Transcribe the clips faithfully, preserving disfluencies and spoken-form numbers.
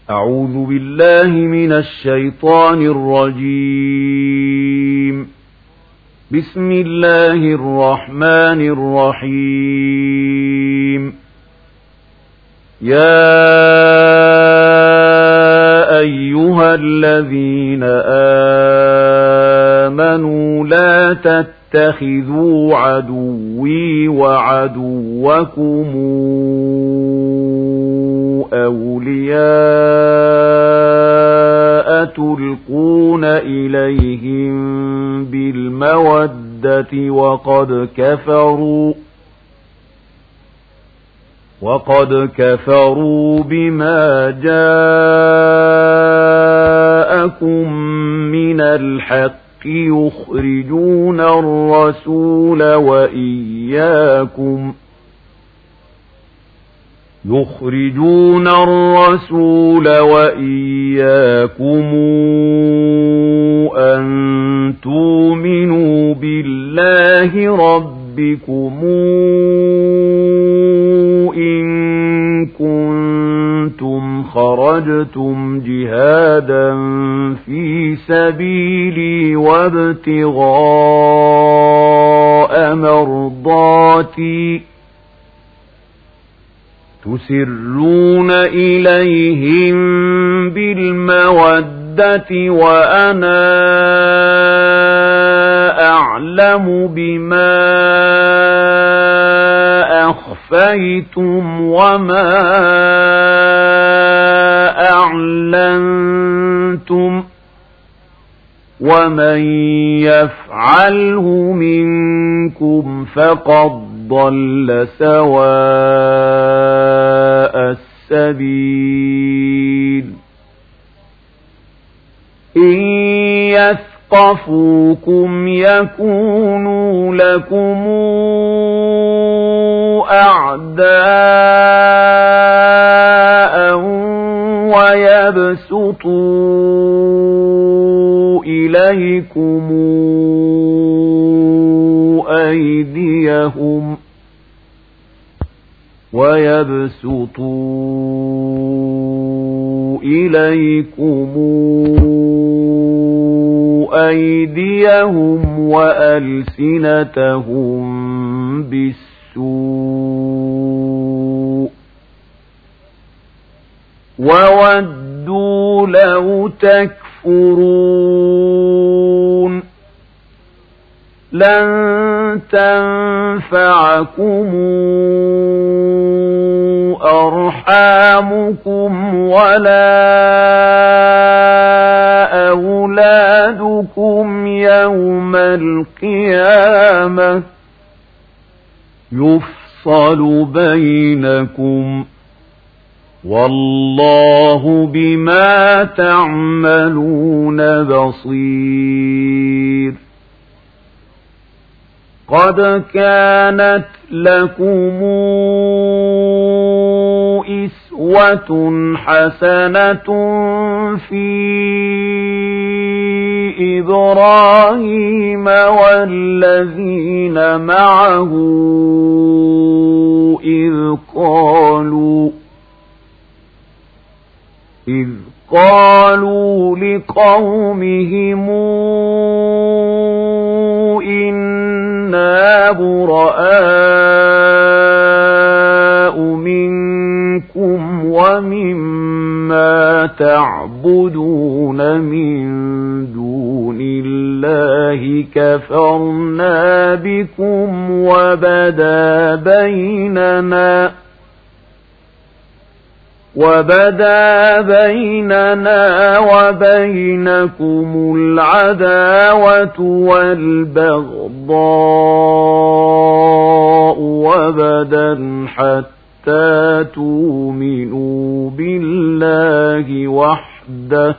أعوذ بالله من الشيطان الرجيم. بسم الله الرحمن الرحيم. يا أيها الذين آمنوا لا تتخذوا عدوي وعدوكم أولياء تلقون إليهم بالمودة وقد كفروا وقد كفروا بما جاءكم من الحق يخرجون الرسول وإياكم يخرجون الرسول وإياكم أن تؤمنوا بالله ربكم إن كنتم خرجتم جهادا في سبيلي وابتغاء مرضاتي تسرون إليهم بالمودة وأنا أعلم بما أخفيتم وما أعلنتم ومن يفعله منكم فقد ضل سواء السبيل. إن يثقفوكم يكونوا لكم أعداء ويبسطوا إليكم أيديهم ويبسطوا إليكم أيديهم وألسنتهم بالسوء وودوا لو تكفرون. لن تنفعكم أرحامكم ولا أولادكم يوم القيامة يفصل بينكم والله بما تعملون بصير. قد كانت لكم إسوة حسنة في إبراهيم والذين معه إذ قالوا إذ قالوا لقومهم إنا براء منكم ومما تعبدون من دون الله كفرنا بكم وبدا بيننا وبدا بيننا وبينكم العداوة والبغضاء وبدا حتى تؤمنوا بالله وحده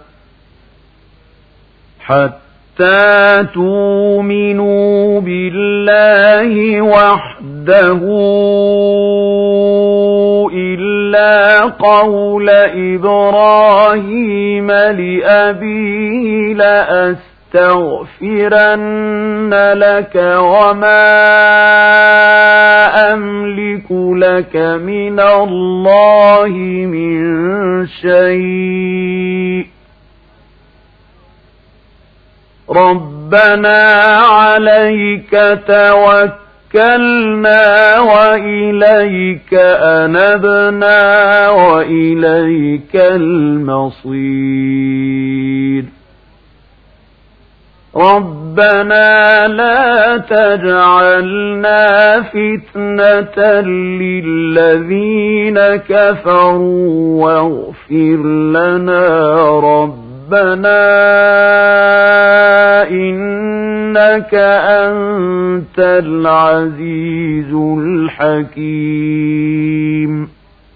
حتى تؤمنوا بالله وحده إلا قول إبراهيم لأبيه لأستغفرن لك وما أملك لك من الله من شيء ربنا عليك توكلنا وإليك أنبنا وإليك المصير ربنا لا تجعلنا فتنة للذين كفروا واغفر لنا ربنا إنك أنت العزيز الحكيم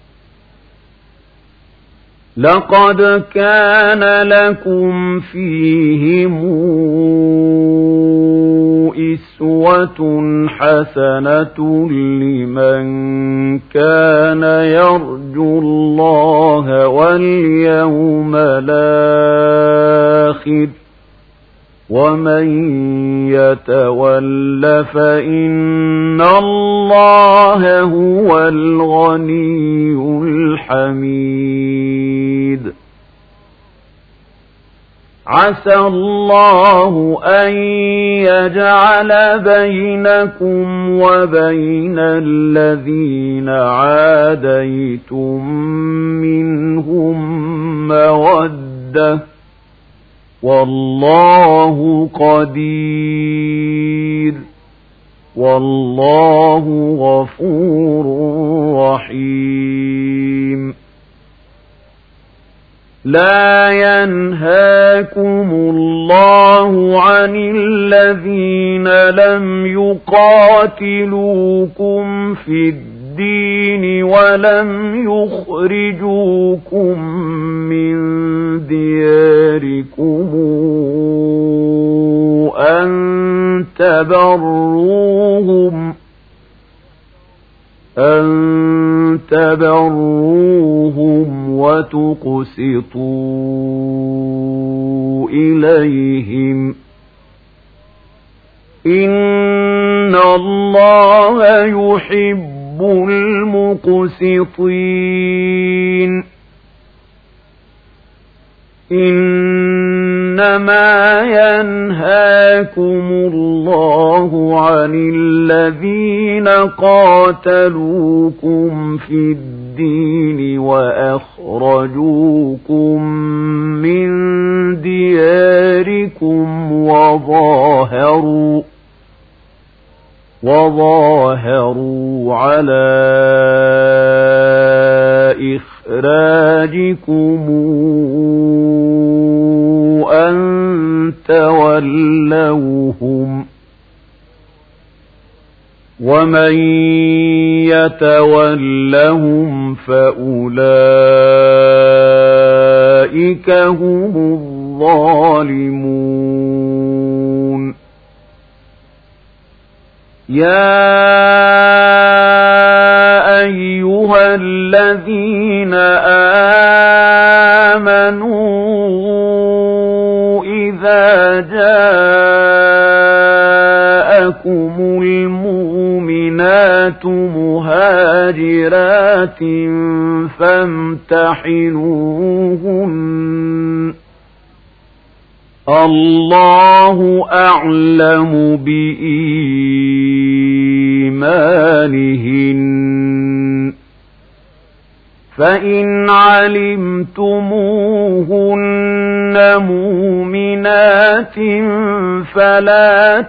لقد كان لكم فيهم أسوة حسنة لمن كان يرجو الله واليوم الآخر ومن يتول فإن الله هو الغني الحميد عسى الله أن يجعل بينكم وبين الذين عاديتم منهم مودة والله قدير والله غفور رحيم لا ينهاكم الله عن الذين لم يقاتلوكم في الدين ولم يخرجوكم من دياركم أن تبروهم أن تبروهم وتقسطوا إليهم إن الله يحب المقسطين إنما ينهاكم الله عن الذين قاتلوكم في الدين وأخرجوكم من دياركم وظاهروا وظاهروا على إخراجكم أن تولوهم ومن يتولهم فأولئك هم الظالمون يا أيها الذين آمنوا إذا جاءكم المؤمنات مهاجرات فامتحنوهن الله أعلم بإيمانهن فإن علمتموهن مؤمنات فلا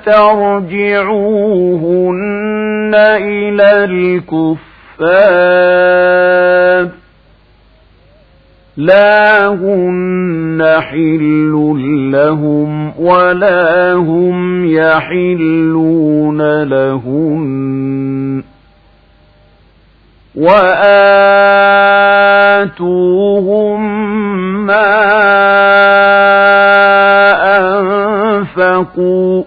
ترجعوهن إلى الكفار لا هن حل لهم ولا هم يحلون لهن وآتوهم ما أنفقوا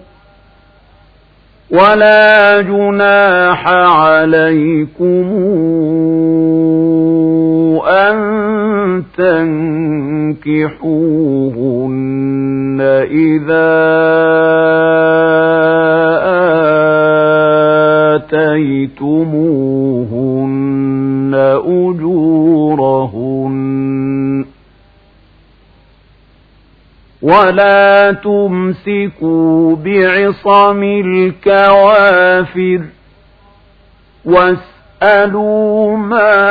ولا جناح عليكم أن تنكحوهن إذا آتيتموهن أجورهن ولا تمسكوا بعصم الكوافر واسألوا ما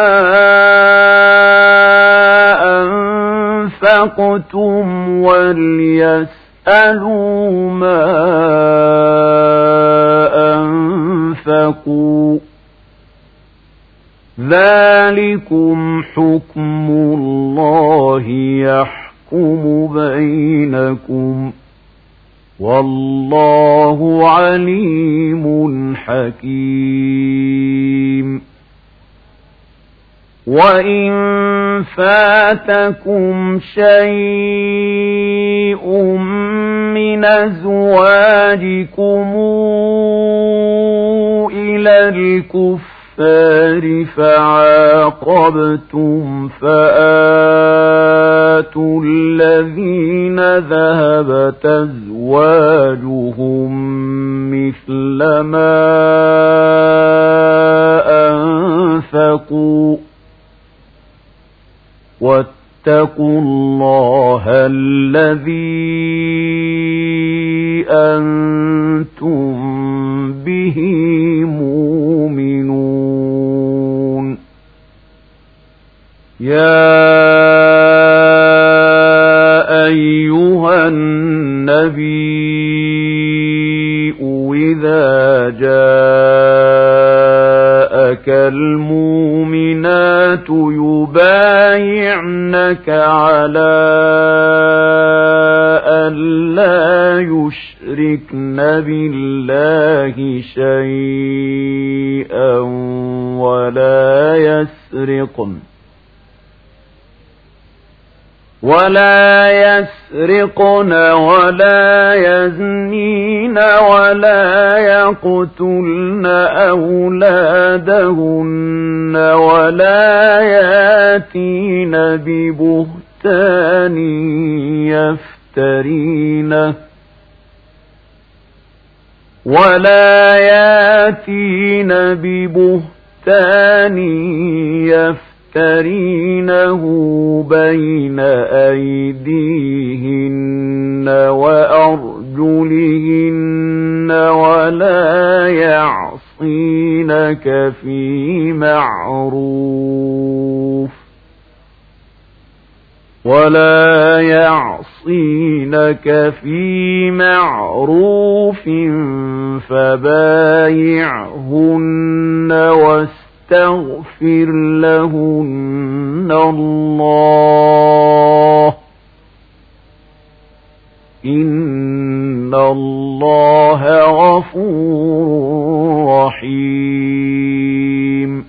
أنفقتم وليسألوا ما أنفقوا ذلكم حكم الله يحكم بينكم والله عليم حكيم. وإن فاتكم شيء من أزواجكم إلى الكفار فعاقبتم فآتوا الذين ذهبت أزواجهم مثل ما أنفقوا واتقوا الله الذي أنتم به مؤمنون. يا أيها النبي إذا جاءك المؤمنات يبايعنك على أن لا يشركن بالله شيئا ولا يسرقن ولا يسرقن ولا يزنين ولا يقتلن أولادهن ولا ياتين ببهتان يفترينه ولا ياتين ببهتان يفترينه يفترينه بين أيديهن وأرجلهن ولا يعصينك في معروف ولا يعصينك في معروف فبايعهن واستغفر استغفر لهن الله إن الله غفور رحيم.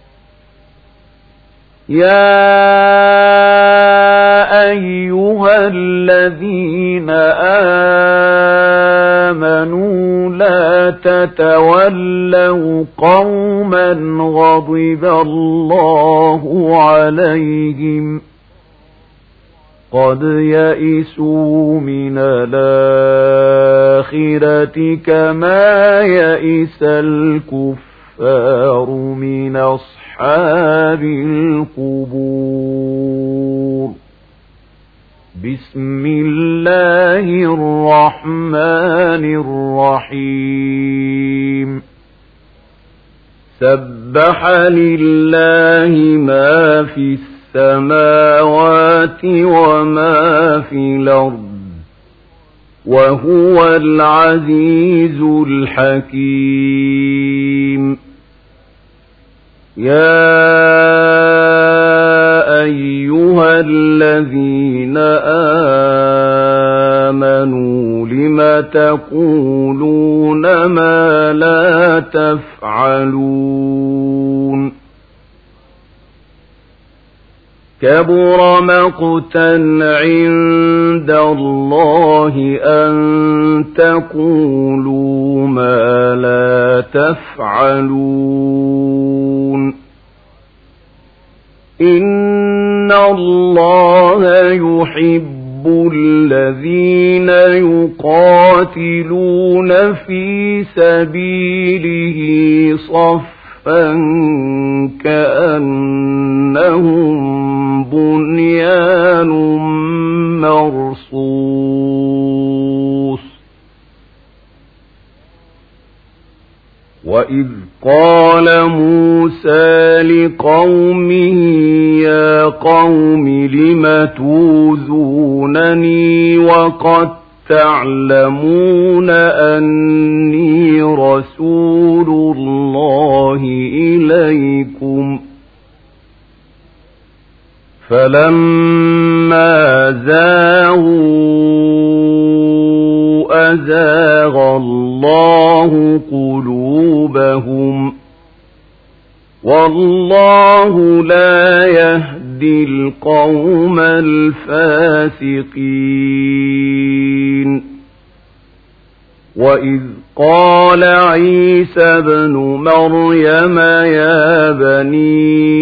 يا أيها الذين آمنوا لا تتولوا قوما غضب الله عليهم قد يئسوا من الآخرة كما يئس الكفار من أصحاب القبور. بسم الله الرحمن الرحيم. سبح لله ما في السماوات وما في الأرض وهو العزيز الحكيم. يا أيها الذين آمنوا لم تقولون ما لا تفعلون كبر مقتا عند الله أن تقولوا ما لا تفعلون إن الله يحب الذين يقاتلون في سبيله صفا كأنهم بنيان مرصوص وإذ قال موسى لقومه يا قوم لم توذونني وقد تعلمون أني رسول الله إليكم فلما زاغوا أزاغ الله قلوبهم والله لا يهدي القوم الفاسقين وإذ قال عيسى ابن مريم يا بني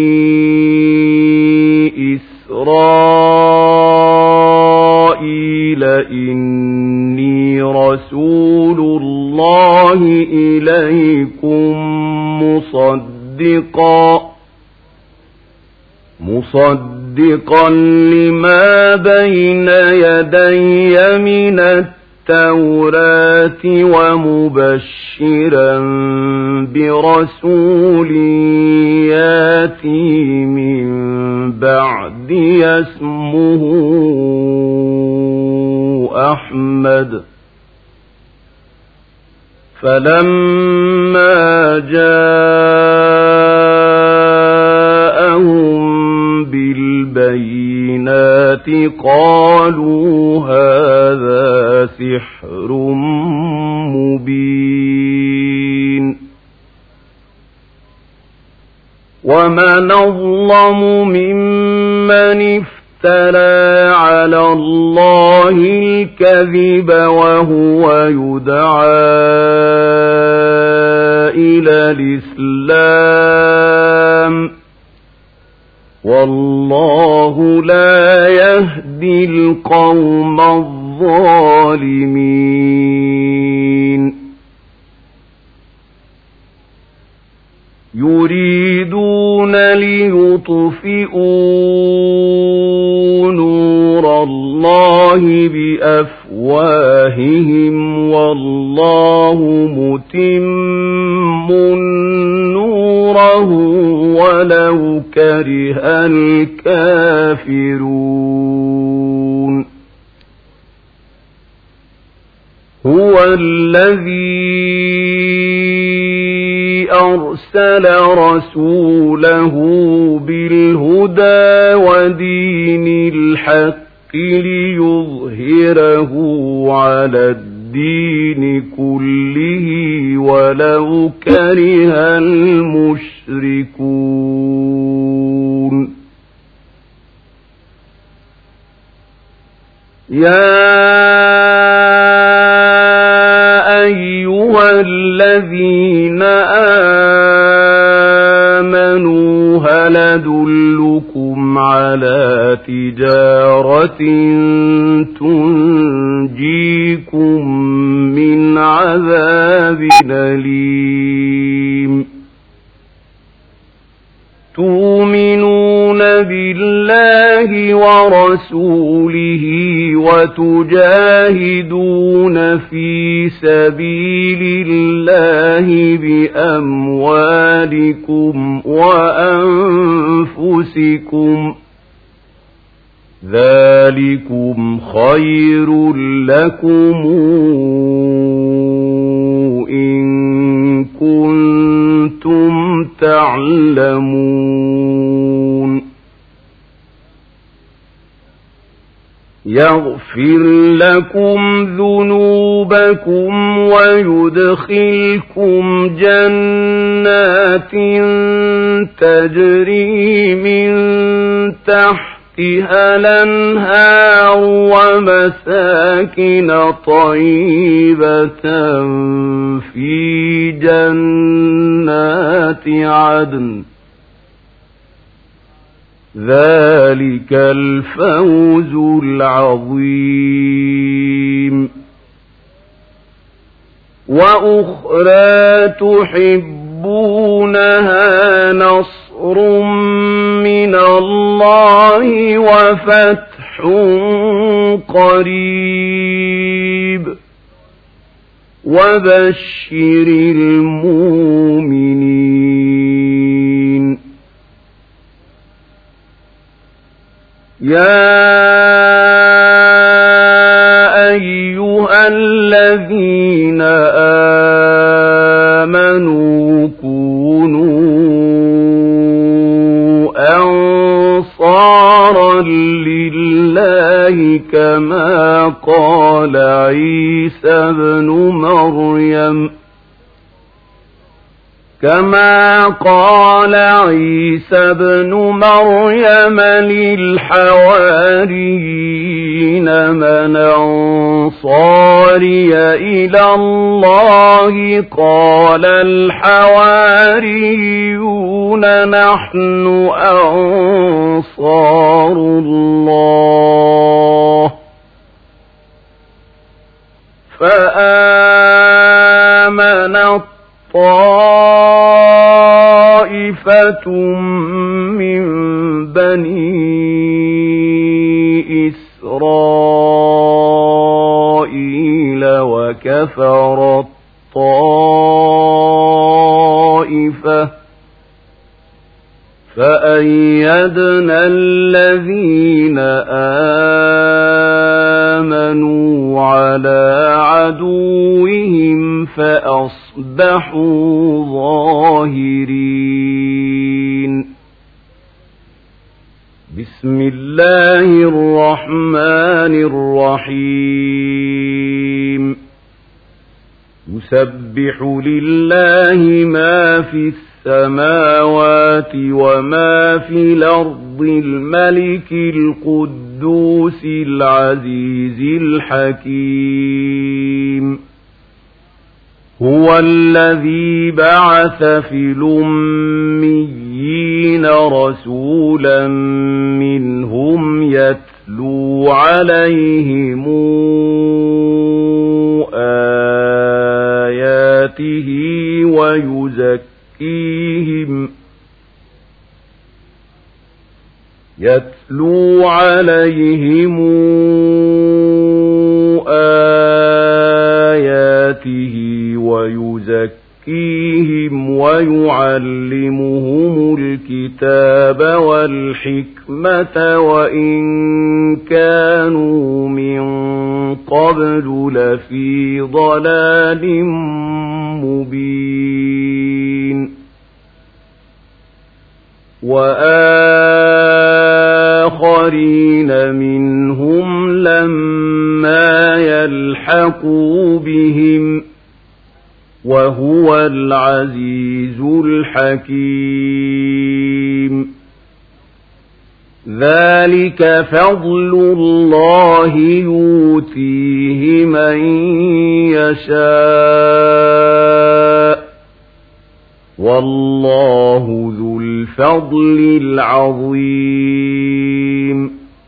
إسرائيل إني رسول الله إليكم مصدقا مصدقا لما بين يدي من التوراة ومبشرا برسول ياتي من بعد اسمه أحمد فلما جاءهم بالبينات قالوا هذا سحر مبين ومن أظلم ممن افترى على الله الكذب وهو يدعى إلى الإسلام والله لا يهدي القوم الظالمين يريدون ليطفئوا نور الله بأفواههم والله متم نوره ولو كره الكافرون هو الذي أرسل رسوله بالهدى ودين الحق ليظهره على الدين كله ولو كره المشركون يا أيها الذين آمنوا هل أدلكم على تجارة تنجيكم من عذاب أليم تؤمنون بالله ورسوله وتجاهدون في سبيل الله بأموالكم وأنفسكم ذلكم خير لكم إن كنتم تعلمون يغفر لكم ذنوبكم ويدخلكم جنات تجري من تحتها الأنهار ومساكن طيبة في جنات عدن ذلك الفوز العظيم وأخرى تحبونها نصر من الله وفتح قريب وبشر المؤمنين يا أيها الذين آمنوا كونوا أنصارا لله كما قال عيسى ابن مريم كما قال عيسى ابن مريم للحواريين من أنصاري إلى الله قال الحواريون نحن أنصار الله فآمن طائفة من بني إسرائيل وكفرت طائفة فأيدنا الذين آمنوا على عدوهم فأصبحوا ظاهرين بسم الله الرحمن الرحيم يسبح لله ما في السماوات وما في الأرض الملك القدوس العزيز الحكيم هو الذي بعث في الأميين رسولا منهم يتلو عليهم آياته ويزكيهم يتلو عليهم آياته ويزكيهم ويعلمهم الكتاب والحكمة وإن كانوا من قبل لفي ضلال مبين وآخرين منهم لما يلحقوا بهم وهو العزيز الحكيم ذلك فضل الله يؤتيه من يشاء والله ذو الفضل العظيم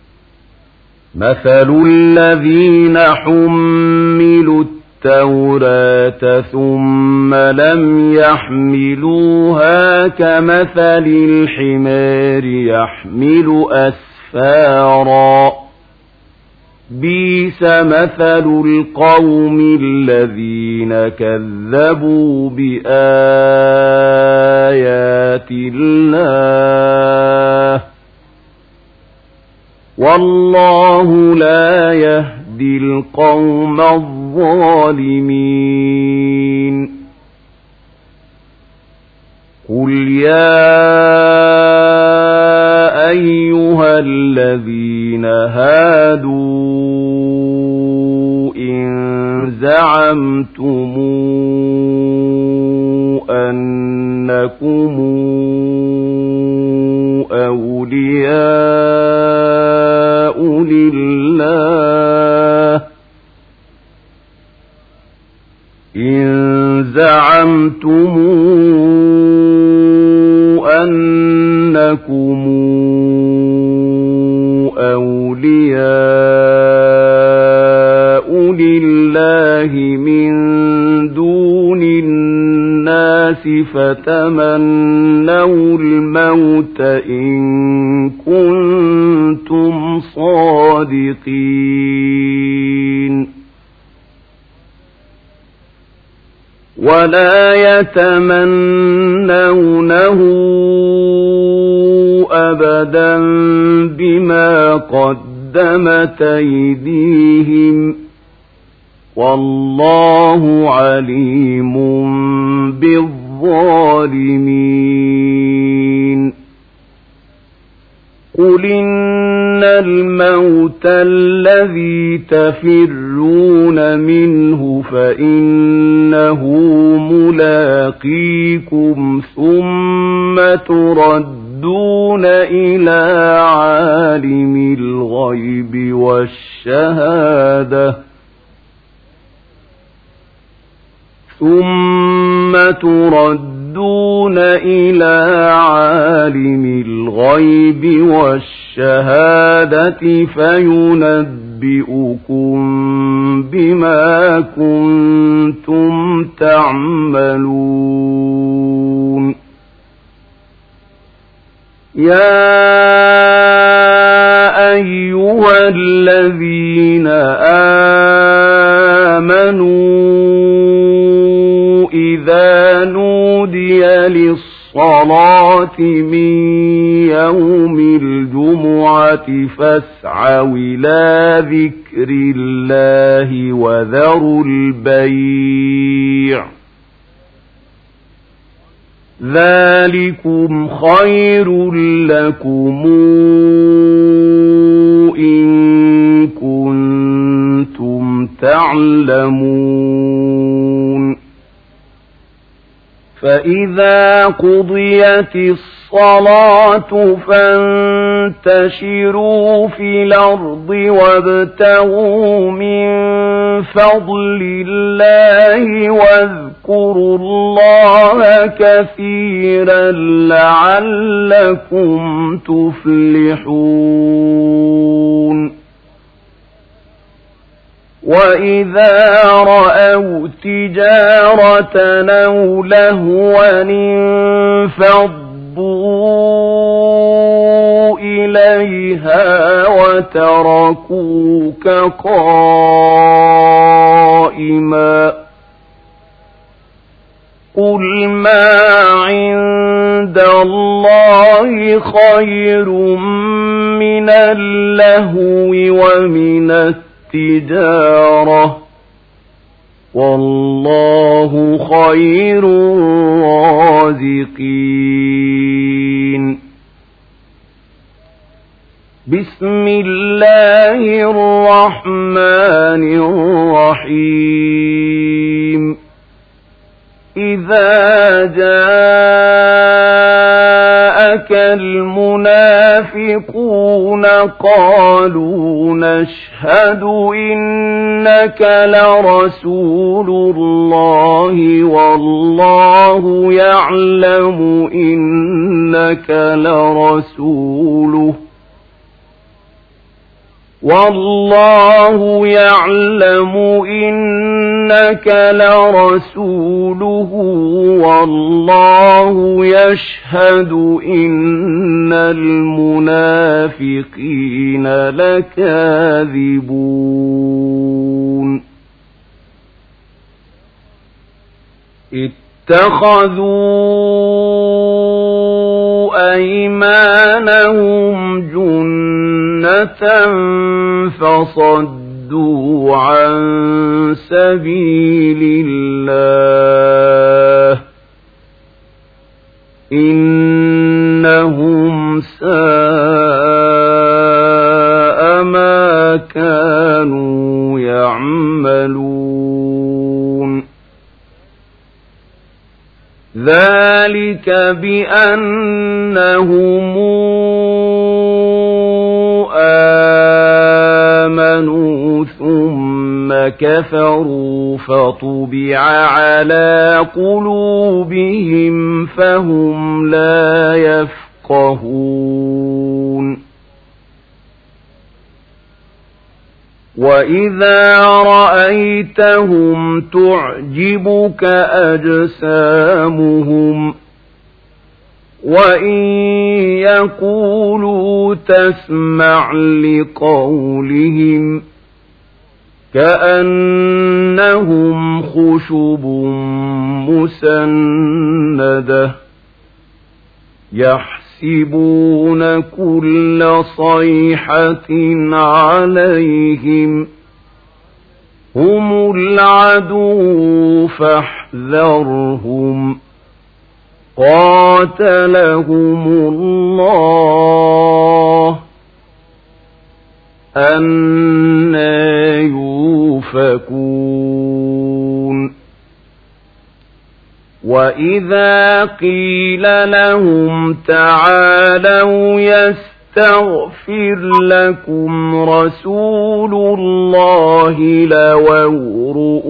مثل الذين حملوا التوراة ثم لم يحملوها كمثل الحمار يحمل أسفارا بئس مثل القوم الذين كذبوا بآيات الله والله لا يهدي القوم الظالمين قل يا أيها الذين هادوا إن زعمتم أنكم أولياء لله إن زعمتم أنكم أولياء لله من دون الناس فتمنوا الموت إن كنتم صادقين ولا يتمنونه أبدا بما قدمت أيديهم والله عليم بالظالمين قل إن الموت الذي تفرون منه فإنه ملاقيكم ثم تردون إلى عالم الغيب والشهادة ثم تردون إلى عالم الغيب والشهادة فينبئكم بما كنتم تعملون يا أيها الذين آمنوا إذا نودي للصلاة من يوم الجمعة فاسعوا إلى ذكر الله وذروا البيع ذلكم خير لكم إن كنتم تعلمون فإذا قضيت الصلاة فانتشروا في الأرض وابتغوا من فضل الله واذكروا الله كثيرا لعلكم تفلحون وإذا رأوا تجارة أو لهوا انفضوا إليها وتركوك قائما قل ما عند الله خير من اللهو ومن التجارة والله خير الرازقين بسم الله الرحمن الرحيم إذا جاءك المنافقون قالوا نشهد إنك لرسول الله والله يعلم إنك لرسوله والله يعلم إنك لرسوله والله يشهد إن المنافقين لكاذبون اتخذوا أيمانهم جنة فصدوا عن سبيل الله إنهم ساء ما كانوا يعملون ذلك بأنهم آمنوا ثم كفروا فطبع على قلوبهم فهم لا يفقهون وإذا رأيتهم تعجبك أجسامهم وإن يقولوا تسمع لقولهم كأنهم خشب مسندة يحسبون كل صيحة عليهم هم العدو فاحذرهم قاتلهم الله أنى يؤفكون وإذا قيل لهم تعالوا يستغفر لكم رسول الله لووا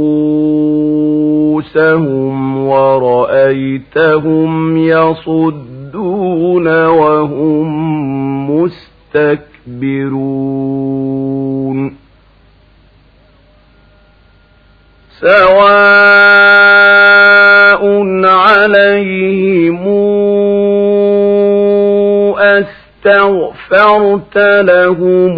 رؤوسهم ورأيتهم يصدون وهم مستكبرون سواء عليهم أستغفرت لهم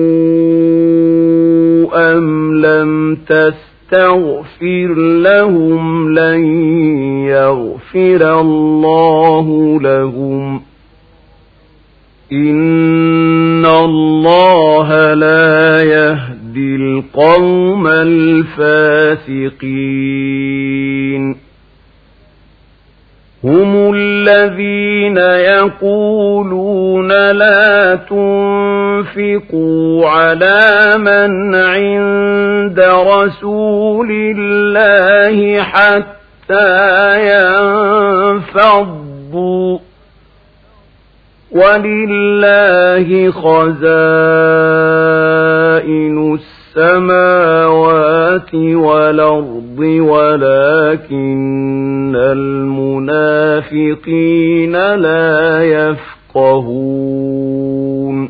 أم لم تستغفر لهم لن يغفر الله لهم إن الله لا يهدي القوم الفاسقين هم الذين يقولون لا تنفقوا على من عند رسول الله حتى ينفضوا ولله خزائن السماوات والأرض ولكن المنافقين لا يفقهون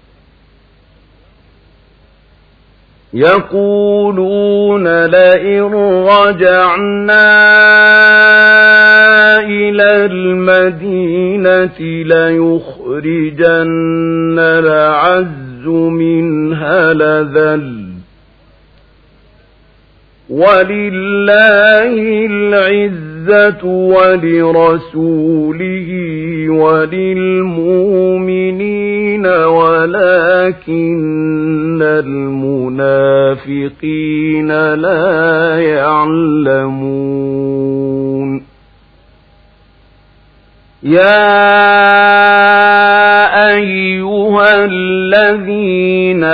يقولون لئن رجعنا إلى المدينة ليخرجن الأعز منها الأذل ولله العزة ولرسوله وللمؤمنين ولكن المنافقين لا يعلمون يا أيها الذين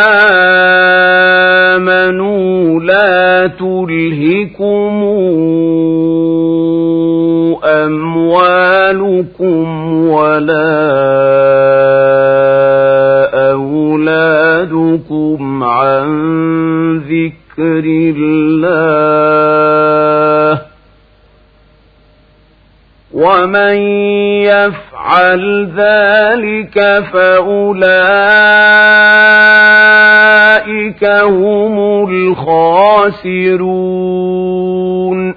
آمنوا لا تلهكم أموالكم ولا أولادكم عن ذكر الله ومن يفعل ذلك فأولئك هم الخاسرون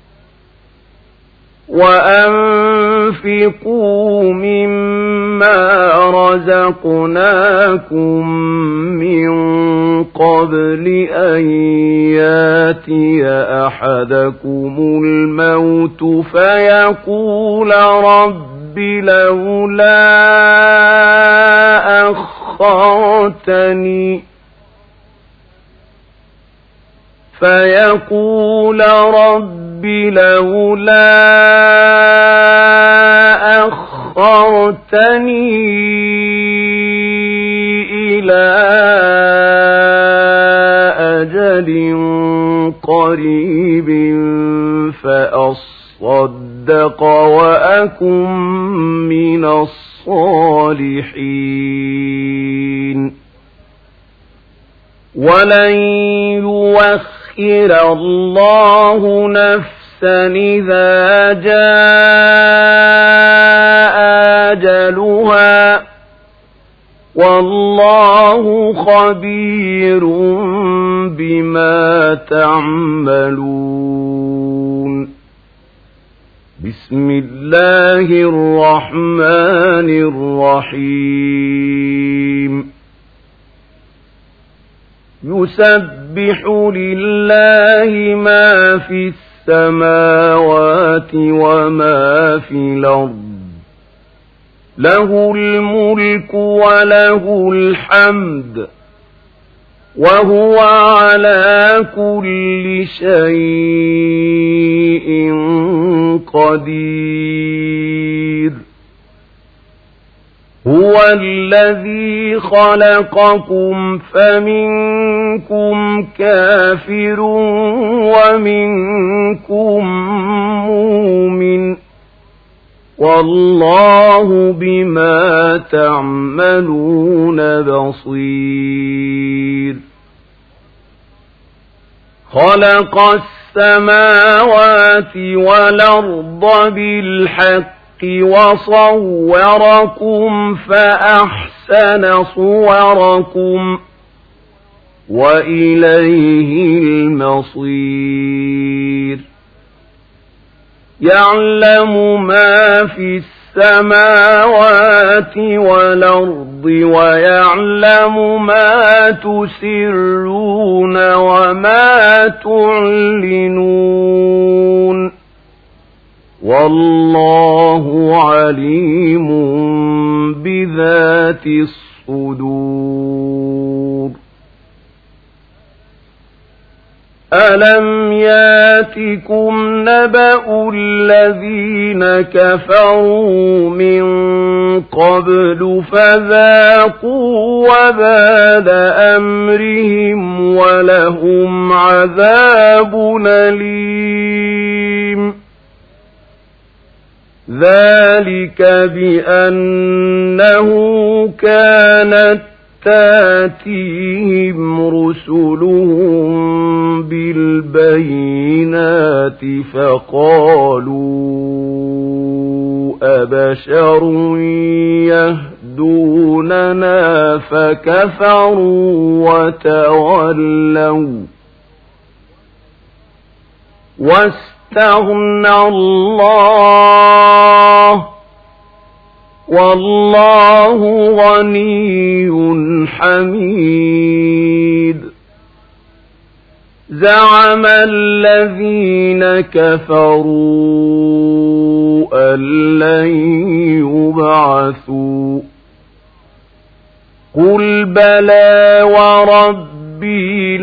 وأنفقوا مما رزقناكم من قبل أن ياتي أحدكم الموت فيقول رب لولا أخرتني فيقول رب لولا أخرتني إلى أجل قريب فأصدق وأكن من الصالحين ولن يوخر الله نفسا إذا جاء أجلها والله خبير بما تعملون بسم الله الرحمن الرحيم يسبح يسبح لله ما في السماوات وما في الأرض له الملك وله الحمد وهو على كل شيء قدير هو الذي خلقكم فمنكم كافر ومنكم مؤمن والله بما تعملون بصير خلق السماوات والأرض بالحق وصوركم فأحسن صوركم وإليه المصير يعلم ما في السماوات والأرض ويعلم ما تسرون وما تعلنون والله عليم بذات الصدور ألم ياتكم نبأ الذين كفروا من قبل فذاقوا وبال أمرهم ولهم عذاب أليم ذلك بأنه كانت تاتيهم رسلهم بالبينات فقالوا أبشر يهدوننا فكفروا وتولوا واستغنى الله والله غني حميد زعم الذين كفروا أن لن يبعثوا قل بلى وربي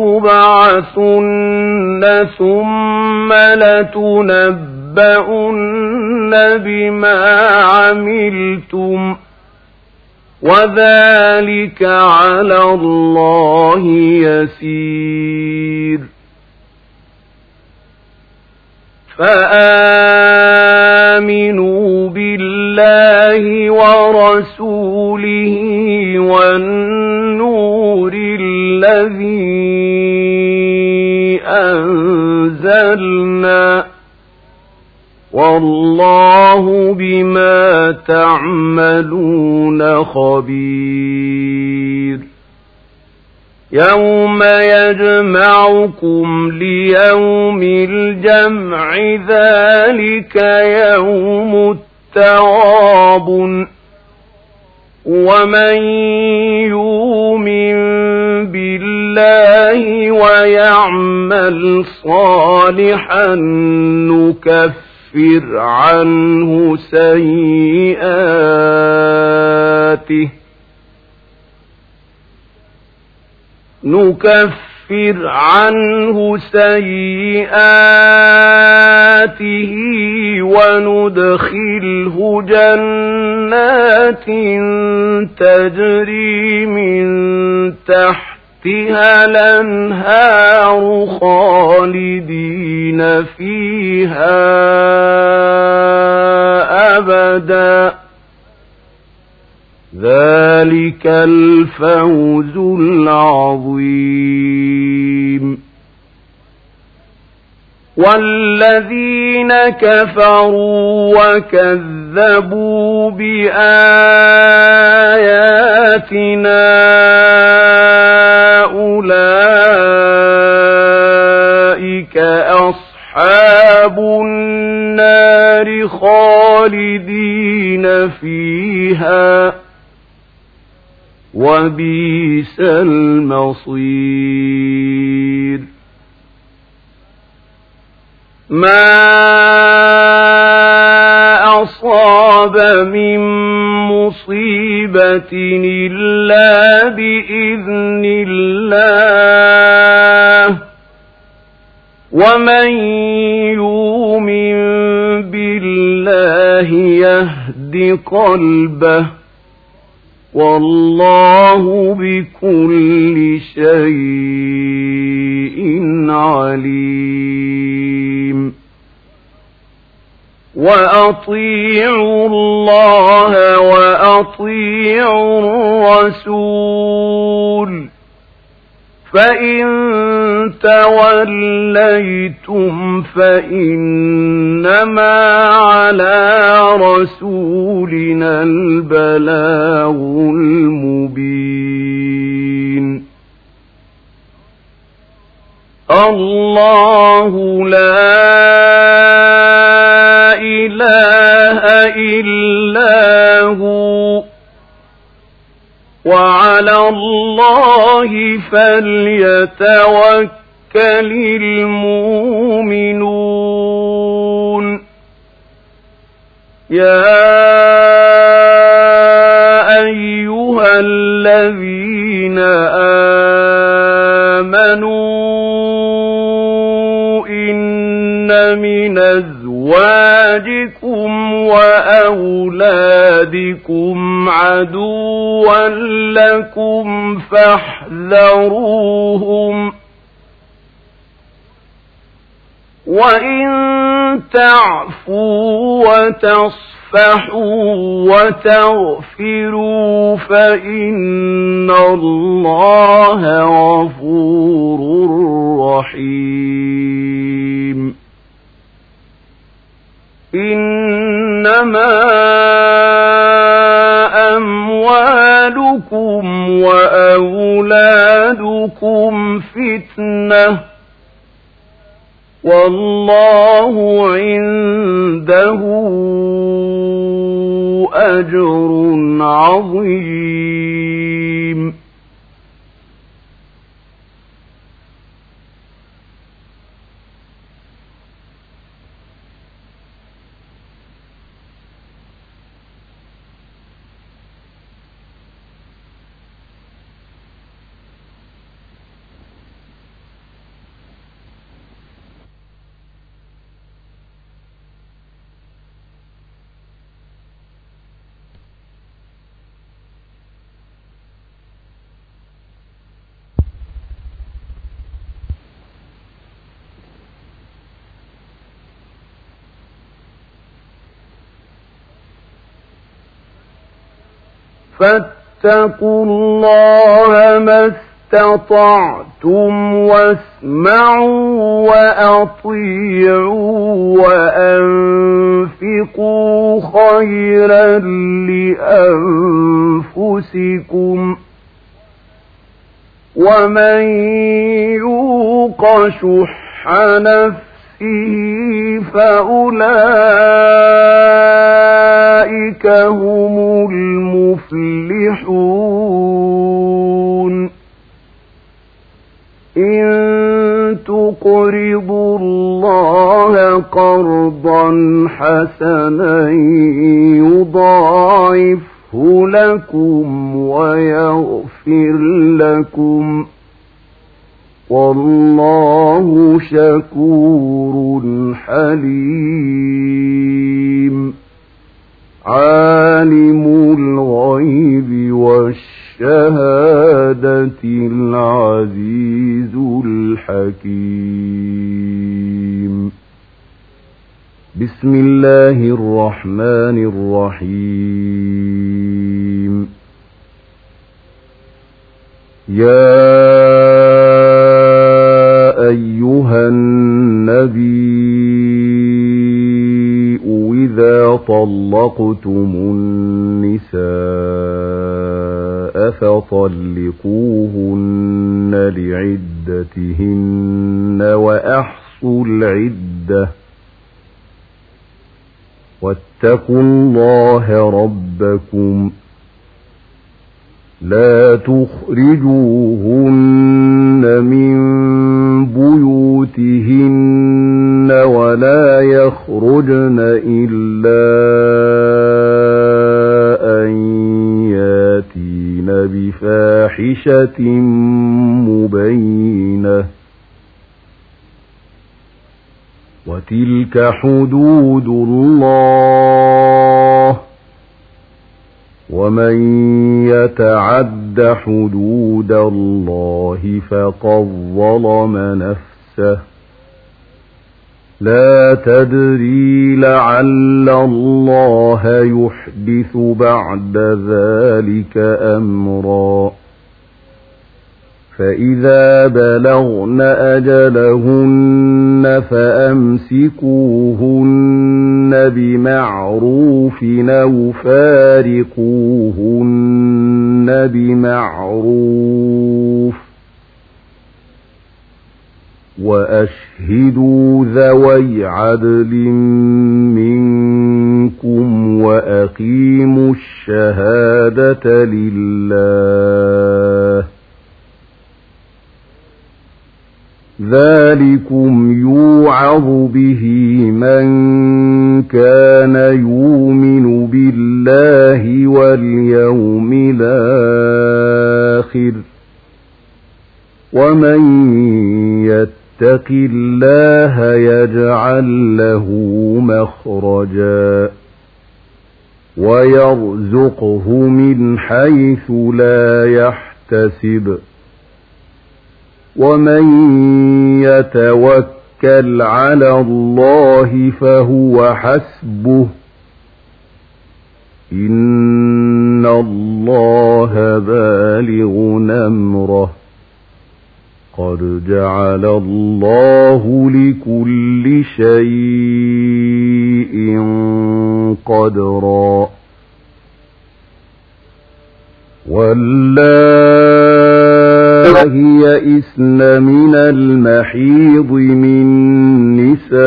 لتبعثن ثم لتنبؤن بما عملتم وذلك على الله يسير فآمنوا بالله ورسوله والنور الذي أنزلنا والله بما تعملون خبير يوم يجمعكم ليوم الجمع ذلك يوم التغابن ومن يؤمن بالله ويعمل صالحا نكفر نكفر عنه سيئاته نكفر عنه سيئاته وندخله جنات تجري من تحتها الأنهار خالدين فيها أبدا ذلك الفوز العظيم والذين كفروا وكذبوا بآياتنا أولئك أصحاب النار خالدين فيها وبئس المصير. ما أصاب من مصيبة إلا بإذن الله، ومن يؤمن بالله يهد قلبه، والله بكل شيء عليم. وأطيعوا الله وأطيعوا الرسول، فإن توليتم فإنما على رسولنا البلاغ المبين. الله لا إله إلا هو، وعلى الله فليتوكل المؤمنون. يا أيها الذين آمنوا إن من أزواجكم وأولادكم عدوا لكم فاحذروهم، وإن تعفوا وتصفحوا وتغفروا فإن الله غفور رحيم. إنما أموالكم وأولادكم فتنة، والله عنده أجر عظيم. فاتقوا الله ما استطعتم واسمعوا وأطيعوا وأنفقوا خيرا لأنفسكم، ومن يوق شح نفسه فأولئك هم المفلحون. إن تقرضوا الله قرضا حسنا يضاعفه لكم ويغفر لكم، والله شكور حليم. عالم الغيب والشهادة العزيز الحكيم. بسم الله الرحمن الرحيم. يا أيها النبي إذا طلقتم النساء فطلقوهن لعدتهن وأحصوا العدة، واتقوا الله ربكم لا تخرجوهن من بيوتهن ولا يخرجن إلا أن ياتين بفاحشة مبينة وتلك حدود الله ومن يتعد حدود الله فقد ظلم نفسه لا تدري لعل الله يحدث بعد ذلك أمرا فإذا بلغن أجلهن فأمسكوهن بمعروف أو فارقوهن بمعروف وأشهدوا ذوي عدل منكم وأقيموا الشهادة لله ذلكم يوعظ به من كان يؤمن بالله واليوم الآخر ومن يتق الله يجعل له مخرجا ويرزقه من حيث لا يحتسب ومن يتوكل على الله فهو حسبه إن الله بالغ أمره قد جعل الله لكل شيء قدرا واللائي يئسن من المحيض من نسائكم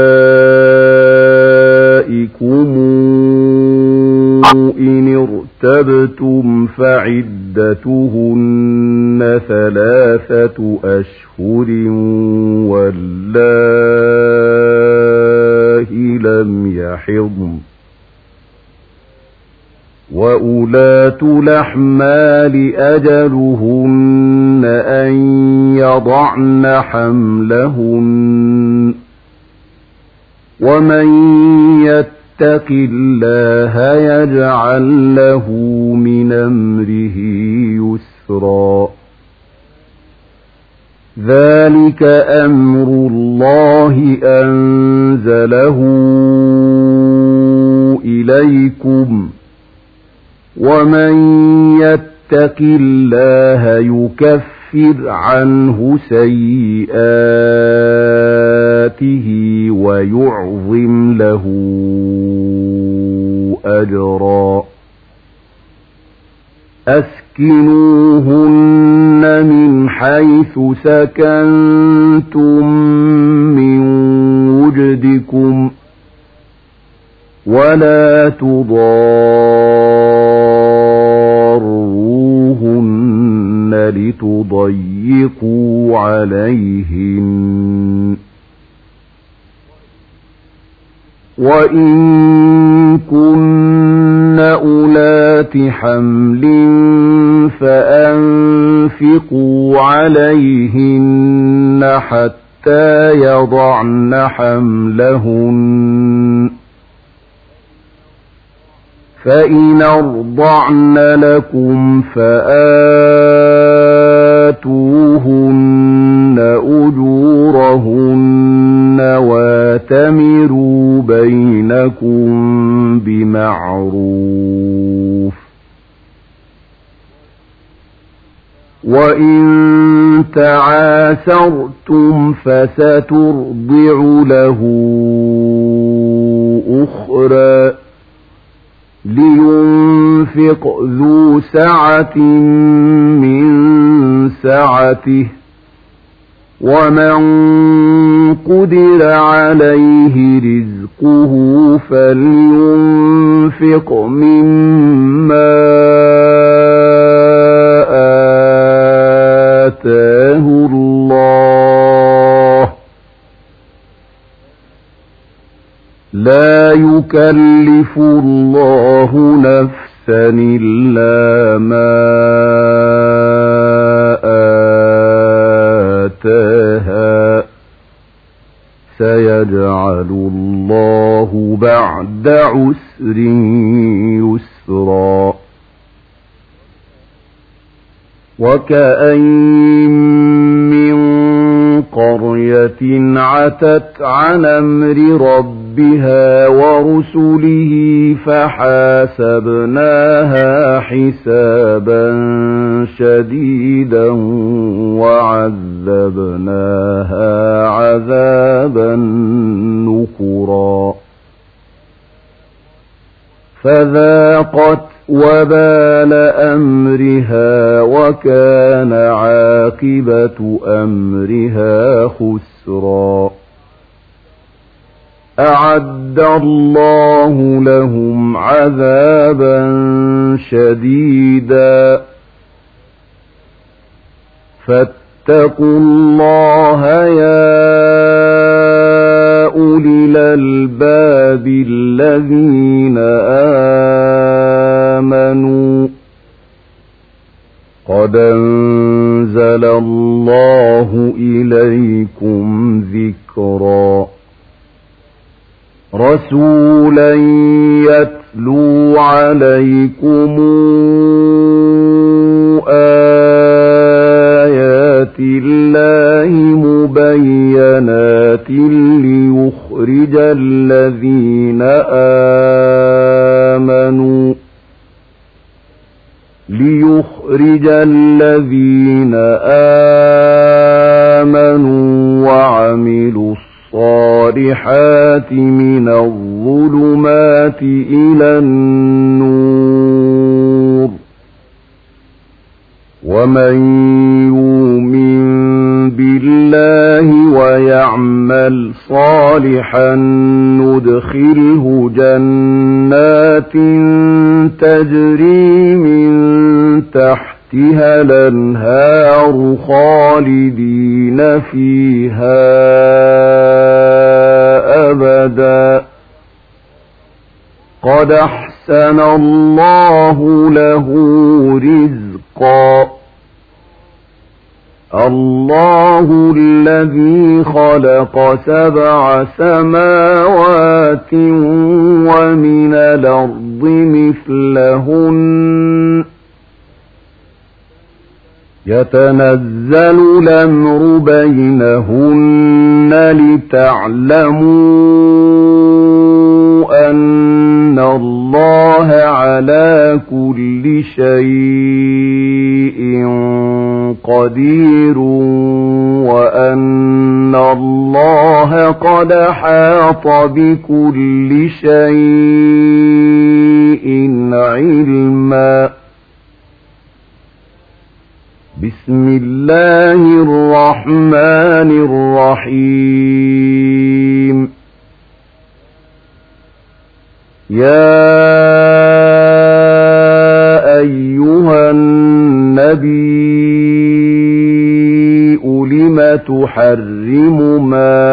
إن ارتبتم فعدتهن ثلاثة أشهر واللائي لم يحضن وأولاة الأحمال أجلهن أن يضعن حملهن ومن يتق الله يجعل له من أمره يسرا ذلك أمر الله أنزله إليكم ومن يتق الله يكفر عنه سيئاته ويعظم له أجرا أسكنوهن من حيث سكنتم من وجدكم ولا تضاروهن لتضيقوا عليهن وإن كن أولات حمل فأنفقوا عليهن حتى يضعن حملهن فإن أرضعن لكم فآتوهن أجورهن واتمروا بينكم بمعروف وإن تعاسرتم فسترضع له أخرى لينفق ذو سعة من سعته ومن قدر عليه رزقه فلينفق مما آتاه الله لا يكلف الله نفسا إلا ما آتاها سيجعل الله بعد عسر يسرا وكأين من قرية عتت عن أمر ربها ورسله فحاسبناها حسابا شديدا وعذبناها عذابا نكرا فذاقت وبال أمرها وكان عاقبة أمرها خسرا أعد الله لهم عذابا شديدا فاتقوا الله يا أولي الألباب الذين آمنوا قد أنزل الله إليكم ذكرا رسولا يتلو عليكم آيات الله مبينات ليخرج الذين آمنوا ليخرج الذين آمنوا وعملوا الصالحات من الظلمات إلى النور ومن يؤمن بالله ويعمل صالحا ندخله جنات تجري من تحتها الأنهار خالدين فيها أبدا قد أحسن الله له رزقا الله الذي خلق سبع سماوات ومن الأرض مثلهن يتنزل الأمر بينهن لتعلموا أن الله على كل شيء قدير وأن الله قد حاط بكل شيء علما بسم الله الرحمن الرحيم يا أيها النبي لم تحرم ما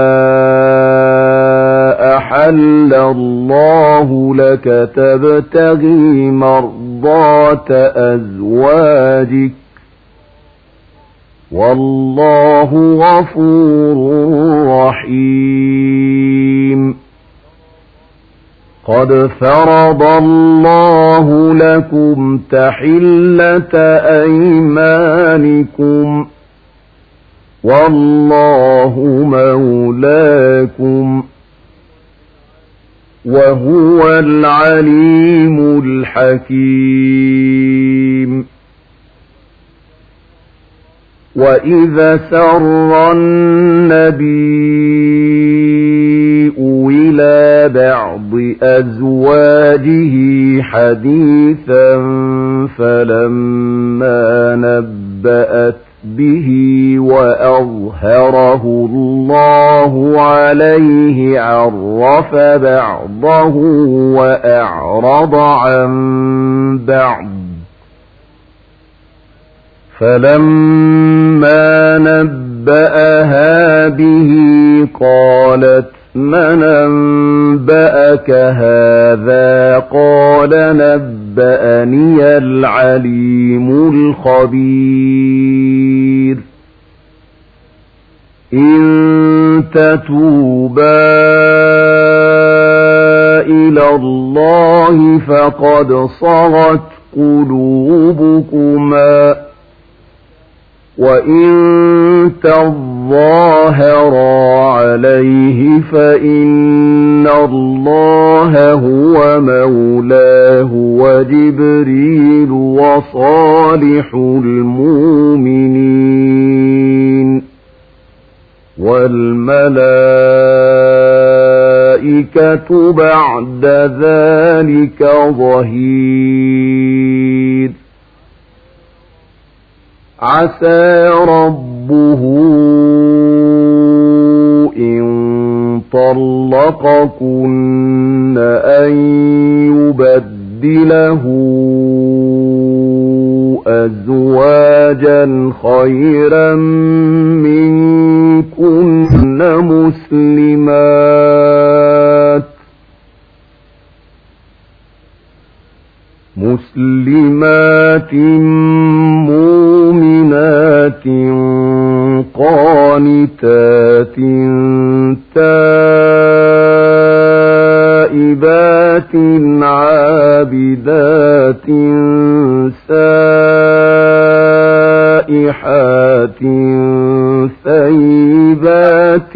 أحل الله لك تبتغي مرضات أزواجك والله غفور رحيم قد فرض الله لكم تحلة أيمانكم والله مولاكم وهو العليم الحكيم وإذا سر النبي إلى بعض أزواجه حديثا فلما نبأت به وأظهره الله عليه عرف بعضه وأعرض عن بعض فلما لك هذا؟ قال نبأني العليم الخبير إن تتوبا إلى الله فقد صغت قلوبكما وإن تظاهرا عليه فإن الله هو مولاه وجبريل وصالح المؤمنين والملائكة بعد ذلك ظهير عسى ربه إن طلقكن أن يبدله أزواجا خيرا منكن مسلمات مسلمات مؤمنات قانتات تائبات عابدات سائحات ثيبات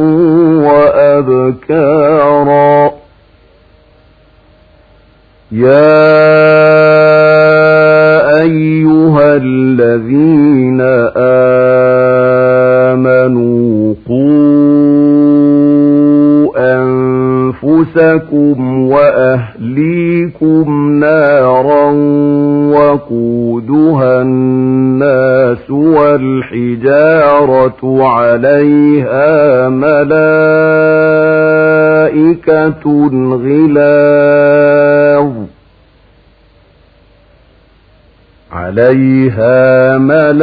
وأبكارا يا أيها الذين آمنوا قوا أنفسكم وأهليكم نارا وقودها الناس والحجارة عليها ملائكة غلاظ عليها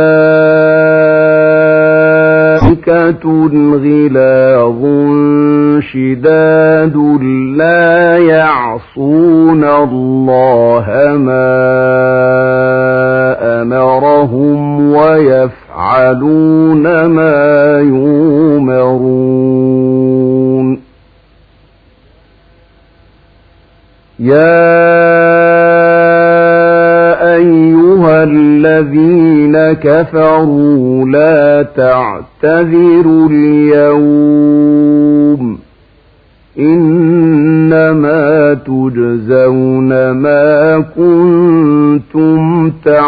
ملائكة غلاظ شداد لا يعصون الله ما أمرهم ويفعلون ما يؤمرون يا الذين كفروا لا تعتذروا اليوم إنما تجزون ما كنتم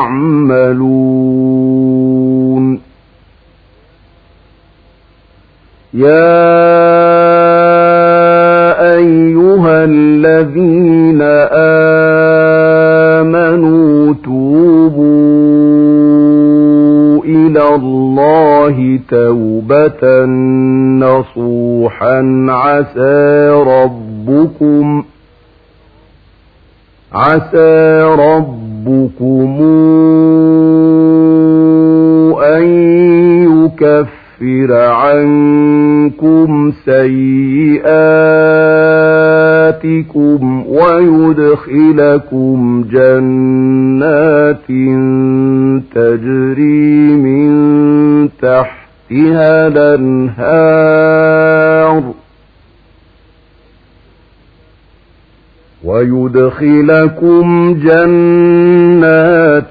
تعملون يا أيها الذين آمنوا توبوا إلى الله توبة نصوحا عسى ربكم عسى ربكم أن يكفر عنكم سيئاتكم ويدخلكم جنات تجري من تحتها الأنهار ويدخلكم جنات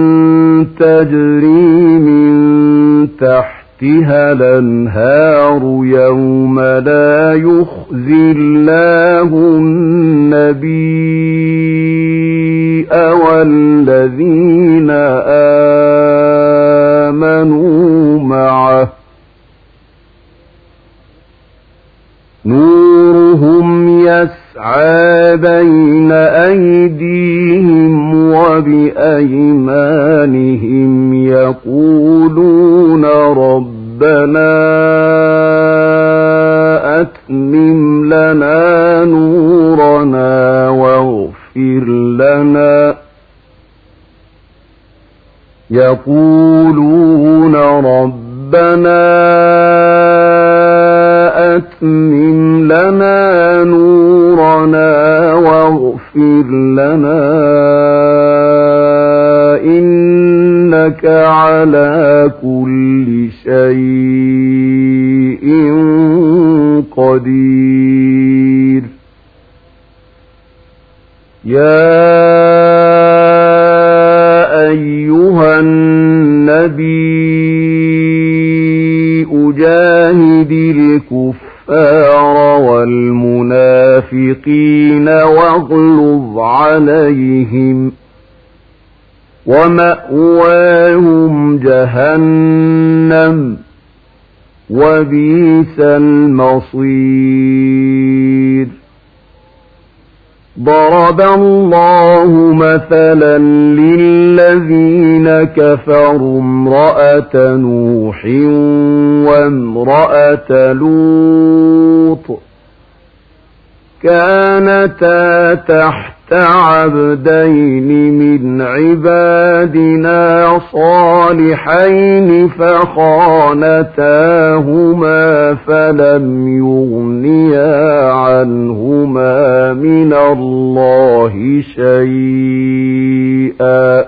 تجري من تحتها الأنهار يوم لا يخزي الله النبي والذين آمنوا معه نورهم يسعى بين أيديهم وبأيمانهم يقولون ربنا أتمم لنا نورنا واغفر لنا يقولون ربنا أتمم لنا نورنا على كل شيء قدير. يا أيها النبي جاهد الكفار والمنافقين واغلظ عليهم ومأواهم جهنم وبئس المصير. ضرب الله مثلا للذين كفروا امرأة نوح وامرأة لوط كانتا تحت عبدين من عبادنا صالحين فخانتاهما فلم يغنيا عنهما من الله شيئا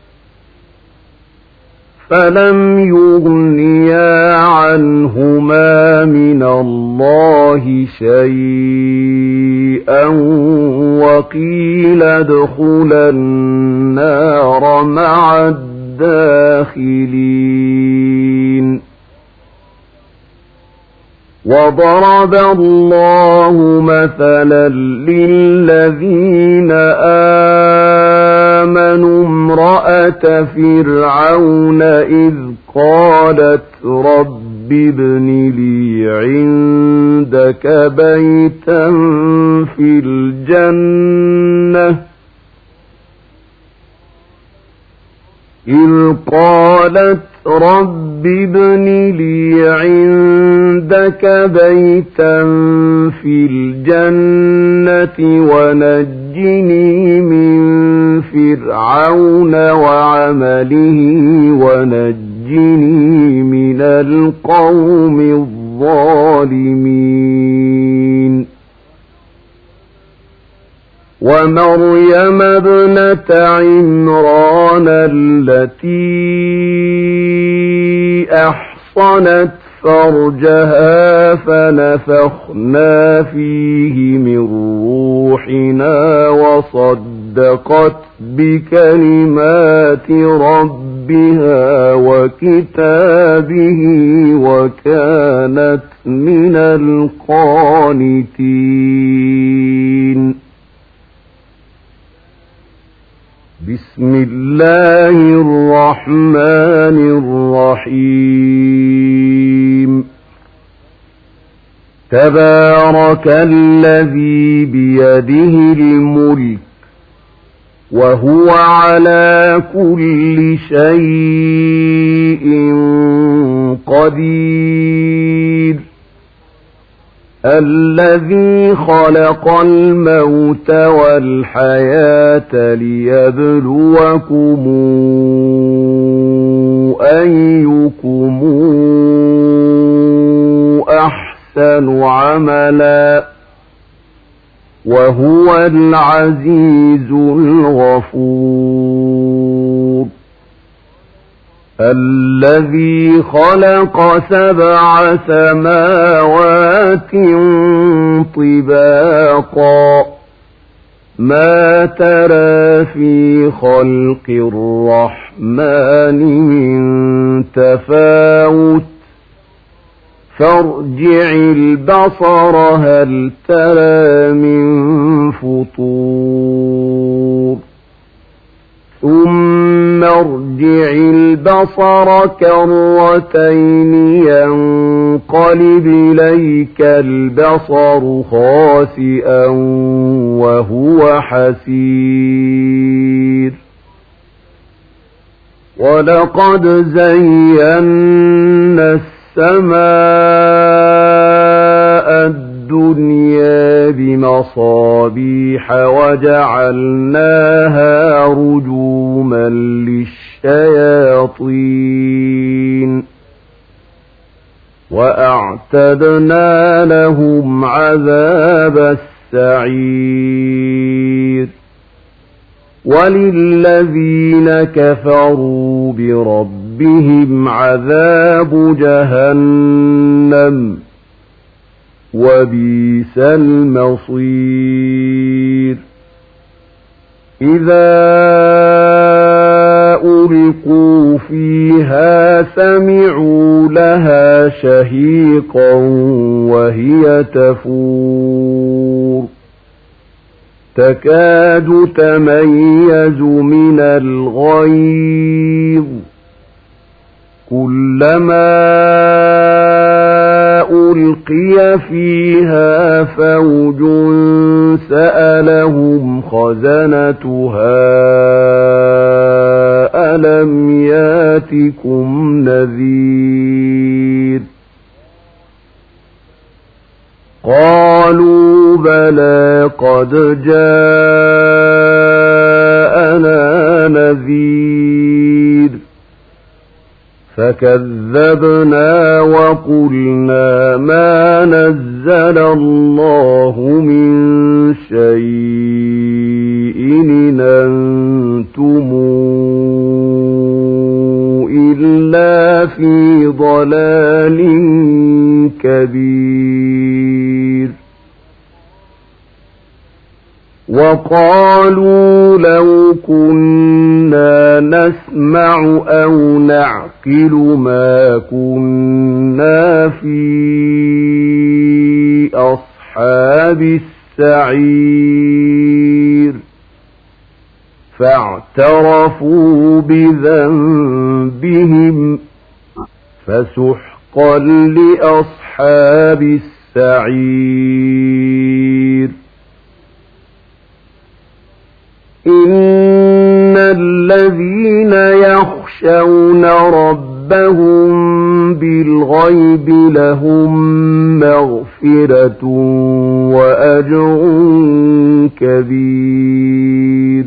فلم يغنيا عنهما من الله شيئا وقيل ادخلا النار مع الداخلين. وضرب الله مثلا للذين آمنوا امرأة فرعون إذ قالت رب ابن لي عندك بيتا في الجنة إذ قالت رب ابن لي عندك بيتا في الجنة ونجني من فرعون وعمله ونجني من القوم الظالمين. ومريم ابنة عمران التي أحصنت فرجها فنفخنا فيه من روحنا وصدقت بكلمات ربها وكتابه وكانت من القانتين. بسم الله الرحمن الرحيم. تبارك الذي بيده الملك وهو على كل شيء قدير. الذي خلق الموت والحياة ليبلوكم أيكم أحسن عملا وهو العزيز الغفور. الذي خلق سبع سماوات طباقا ما ترى في خلق الرحمن من تفاوت فارجع البصر هل ترى من فطور ثم ارجع البصر كرتين ينقلب إليك البصر خاسئا وهو حسير. ولقد زينا السماء الدنيا بمصابيح وجعلناها رجوما للشياطين وأعتدنا لهم عذاب السعير. وللذين كفروا بربهم بهم عذاب جهنم وبئس المصير إذا ألقوا فيها سمعوا لها شهيقا وهي تفور تكاد تميز من الغيظ كلما ألقي فيها فوج سألهم خزنتها ألم ياتكم نذير قالوا بلى قد جاءنا نذير فكذبنا وقلنا ما نزل الله من شيء إن أنتم إلا في ضلال كبير وقالوا لو كنا نسمع أو نعقل ما كنا في أصحاب السعير فاعترفوا بذنبهم فسحقا لأصحاب السعير إن الذين يخشون ربهم بالغيب لهم مغفرة وأجر كبير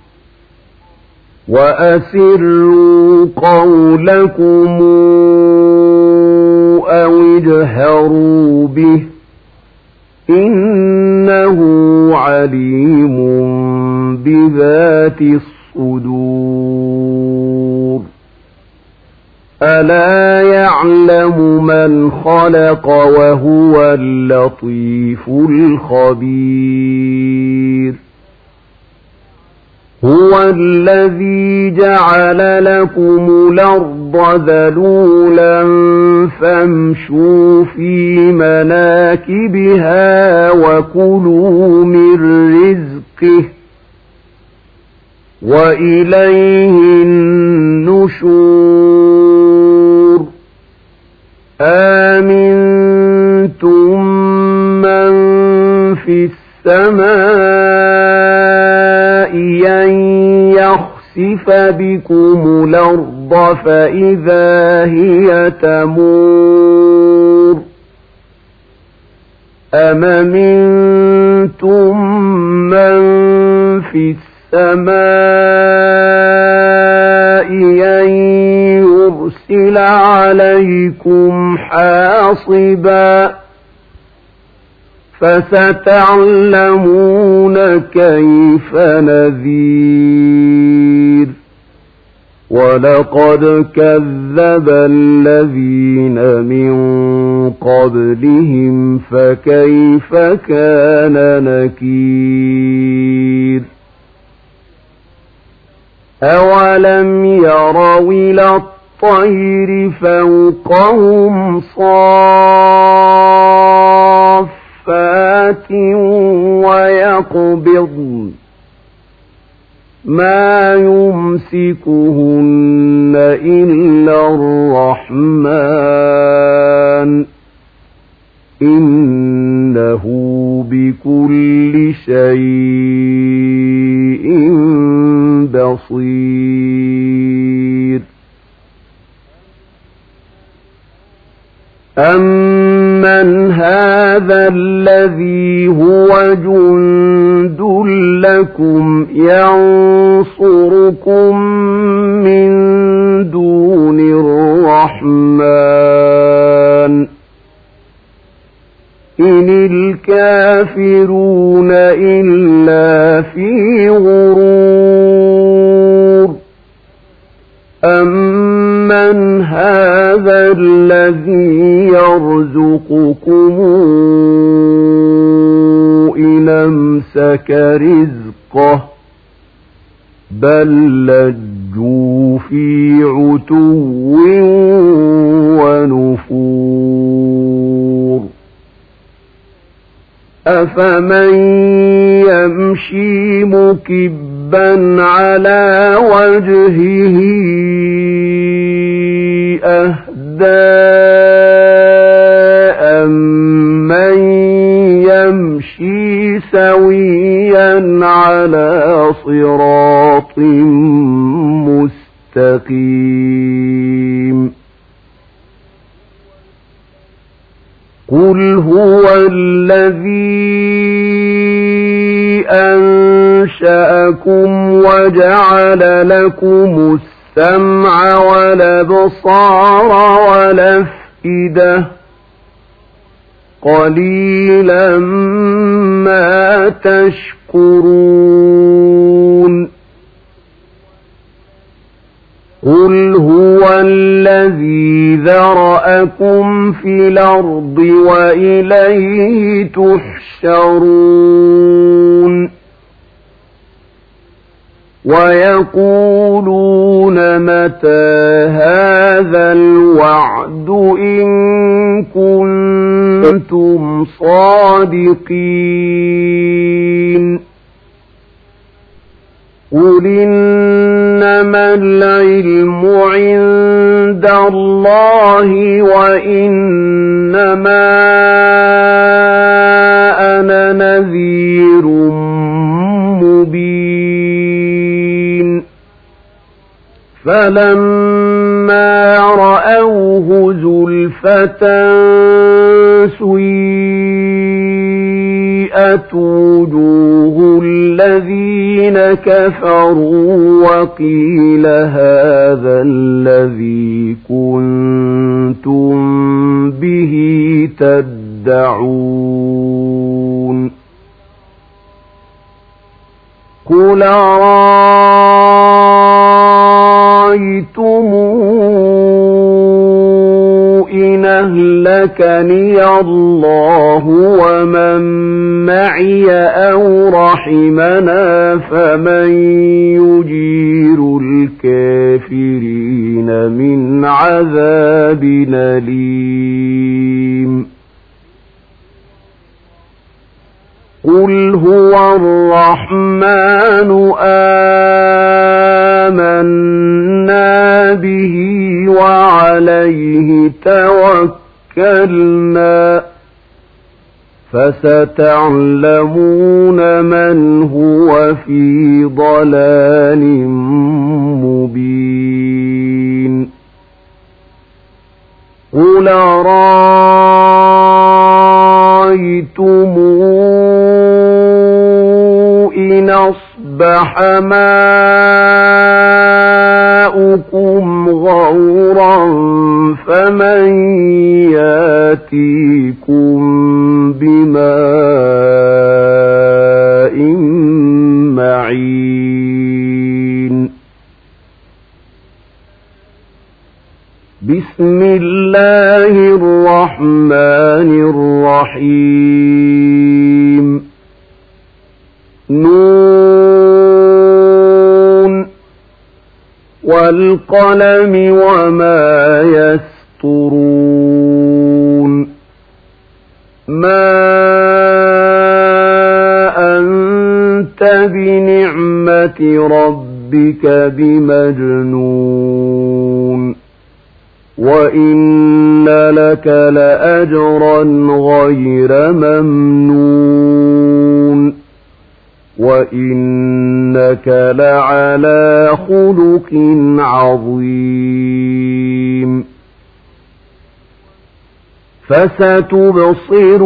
وأسروا قولكم أو اجهروا به إنه عليم بذات الصدور ألا يعلم من خلق وهو اللطيف الخبير هو الذي جعل لكم الأرض ذلولا فامشوا في مناكبها وكلوا من رزقه وإليه النشور آمنتم من في السماء أن يخسف بكم الأرض فإذا هي تمور أم أمنتم من في السماء أن يرسل عليكم حاصبا فستعلمون كيف نذير ولقد كذب الذين من قبلهم فكيف كان نكير أولم يروا إلى الطير فوقهم صافات ويقبضن ما يمسكهن إلا الرحمن إنه بكل شيء بصير أمن هذا الذي هو جند لكم ينصركم من دون الرحمن إن الكافرون إلا في غرور أمن الذي يرزقكم إن أمسك رزقه بل لجوا في عتو ونفور أفمن يمشي مكبا على وجهه أهدى أمن يمشي سويا على صراط مستقيم قل هو الذي أنشأكم وجعل لكم السمع والأبصار والأفئدة قليلا ما تشكرون قل هو الذي ذرأكم في الأرض وإليه تحشرون ويقولون متى هذا الوعد إن كنتم صادقين قل إنما العلم عند الله وإنما أنا نذير مبين فلما رأوه زلفة سيئت وجوه الذين كفروا وقيل هذا الذي كنتم به تدعون قل أرأيتم إن أهلكني الله ومن معي أو رحمنا فمن يجير الكافرين من عذاب أليم قل هو الرحمن آمنا به وعليه توكلنا فستعلمون من هو في ضلال مبين قل أرأيتم إن أصبح ماؤكم غورا فمن ياتيكم بماء معين بسم الله الرحمن الرحيم نون والقلم وما يسطرون ما أنت بنعمة ربك بمجنون وإن لك لأجرا غير ممنون وإنك لعلى خلق عظيم فستبصر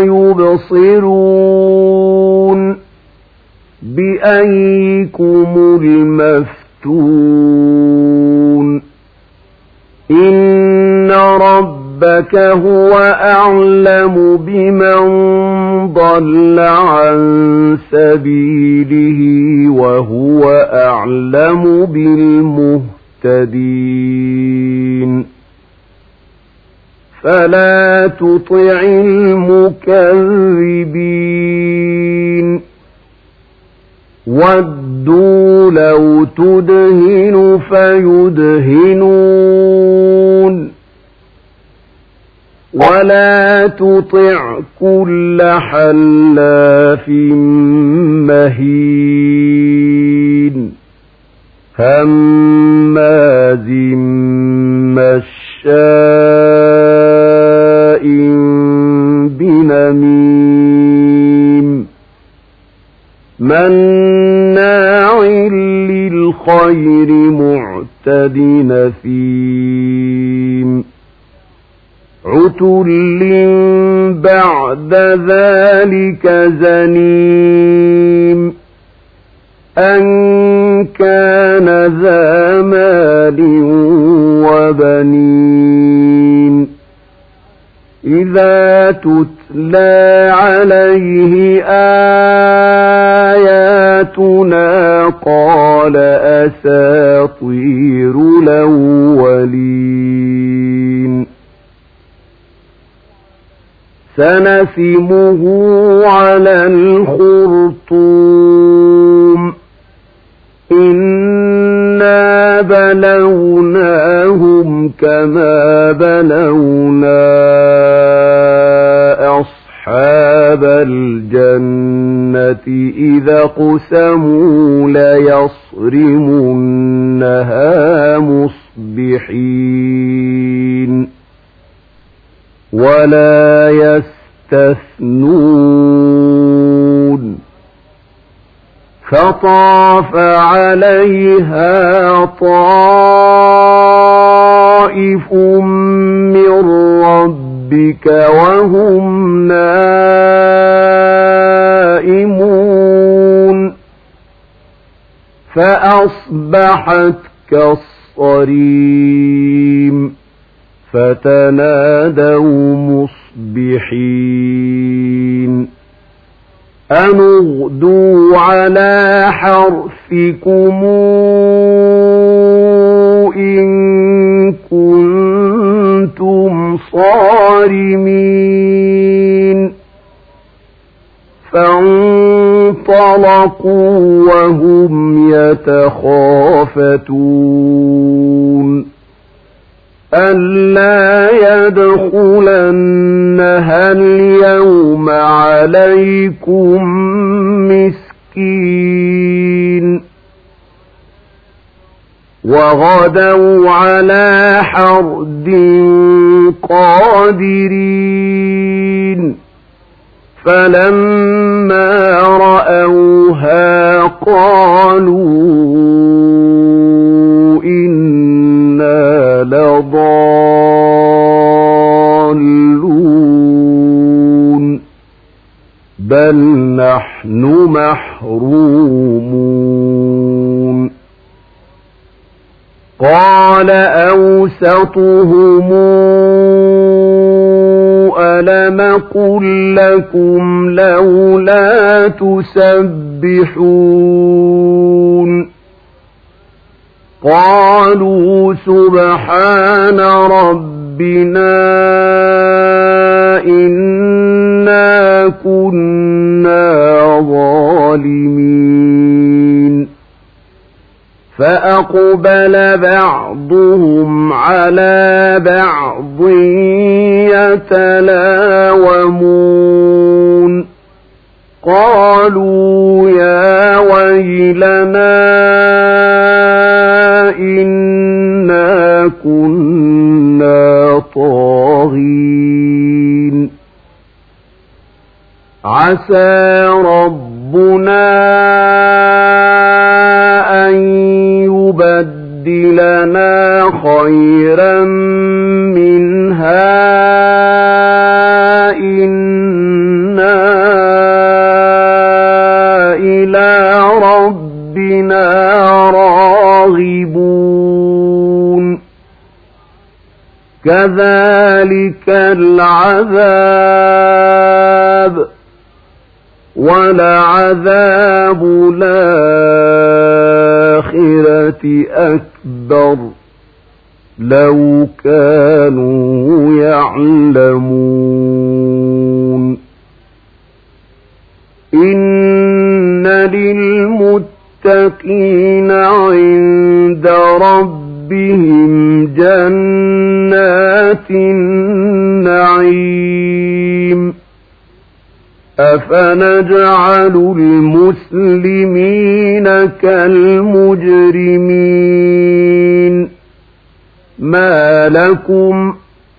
ويبصرون بأيكم المفتون إن ربك هو أعلم بمن ضل عن سبيله وهو أعلم بالمهتدين فلا تطع المكذبين ودوا لو تدهن فيدهنون ولا تطع كل حلاف مهين هماز مشاء بنميم مناع للخير معتد نثيم عتل بعد ذلك زنيم أن كان ذا مال وبنين إذا تتلى عليه آياتنا قال أساطير الأولين سنسمه على الخرطوم إنا بلوناهم كما بلونا أصحاب الجنة إذا قسموا ليصرمنها مصبحين ولا يستثنون فطاف عليها طائف من ربك وهم نائمون فأصبحت كالصريم فتنادوا مصبحين أن اغدوا على حرثكم إن كنتم صارمين فانطلقوا وهم يتخافتون ألا يدخلنها اليوم عليكم مسكين وغدوا على حرد قادرين فلما رأوها قالوا إنا لضالون بل نحن محرومون قال أوسطهم ألم قل لكم لولا تسبحون قالوا سبحان ربنا إنا كنا ظالمين فأقبل بعضهم على بعض يتلاومون قالوا يا ويلنا إنا كنا طاغين عسى ربنا أن يبدلنا خيرا منها إنا إلى ربنا راغبون كذلك العذاب ولعذاب الآخرة أكبر لو كانوا يعلمون إن للمتقين عند ربهم جنات النعيم أفنجعل المسلمين كالمجرمين ما لكم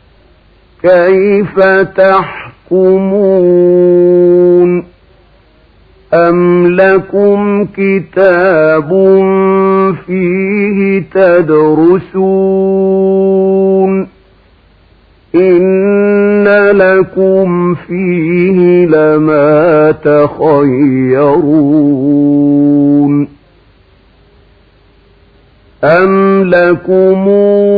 كيف تحكمون أم لكم كتاب فيه تدرسون إن لكم فيه لما تخيرون أم لكم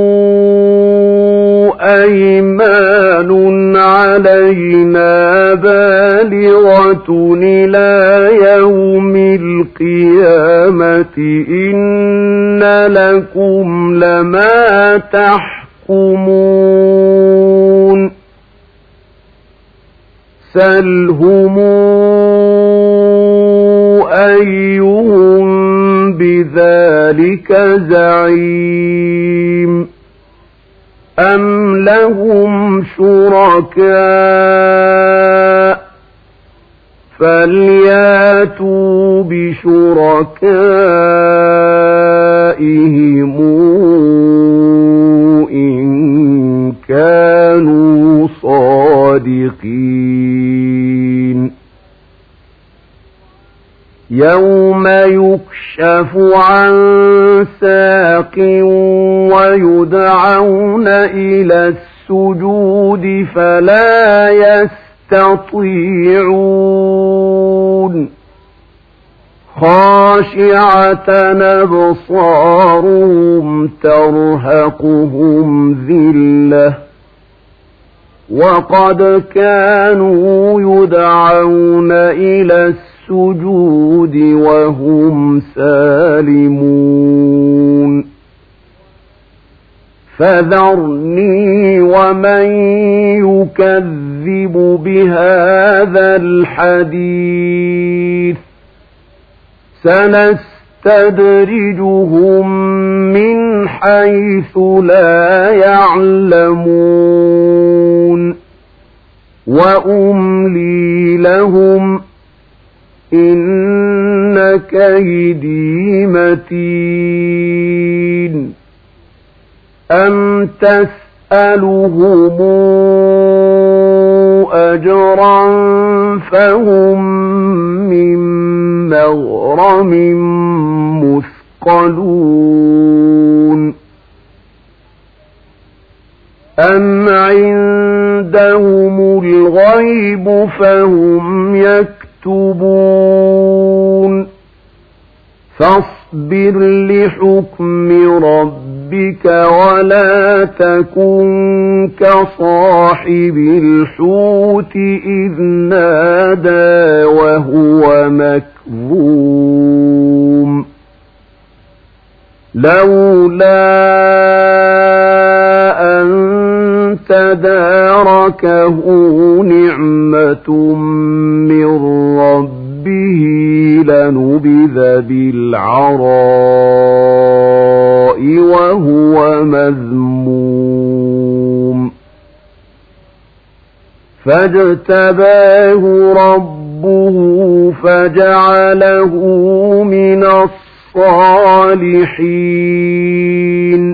أيمان علينا بالغة إلى يوم القيامة إن لكم لما تحكمون سلهم أيهم بذلك زعيم أم لهم شركاء فلياتوا بشركائهم إن كانوا صادقين يوم يكشف عن ساق ويدعون إلى السجود فلا يستطيعون خاشعة أبصارهم ترهقهم ذلة وقد كانوا يدعون إلى السجود وهم سالمون فذرني ومن يكذب بهذا الحديث سنستدرجهم من حيث لا يعلمون وأملي لهم إن كيدي متين أم تسألهم أجرا فهم من مغرم مثقلون أم عندهم الغيب فهم يكتبون فاصبر لحكم ربك ولا تكن كصاحب الحوت إذ نادى وهو مكظوم لولا أن تداركه نعمة من ربه لنبذ بالعراء وهو مذموم فاجتباه ربه فجعله من الصالحين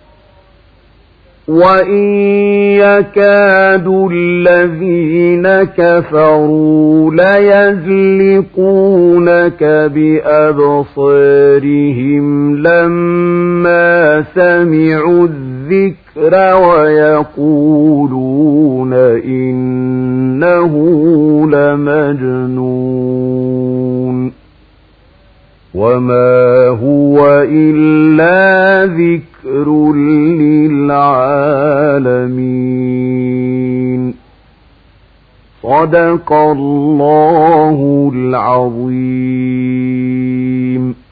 وإن يكاد الذين كفروا ليزلقونك بأبصارهم لما سمعوا الذكر ويقولون إنه لمجنون وما هو إلا ذكر للعالمين صدق الله العظيم.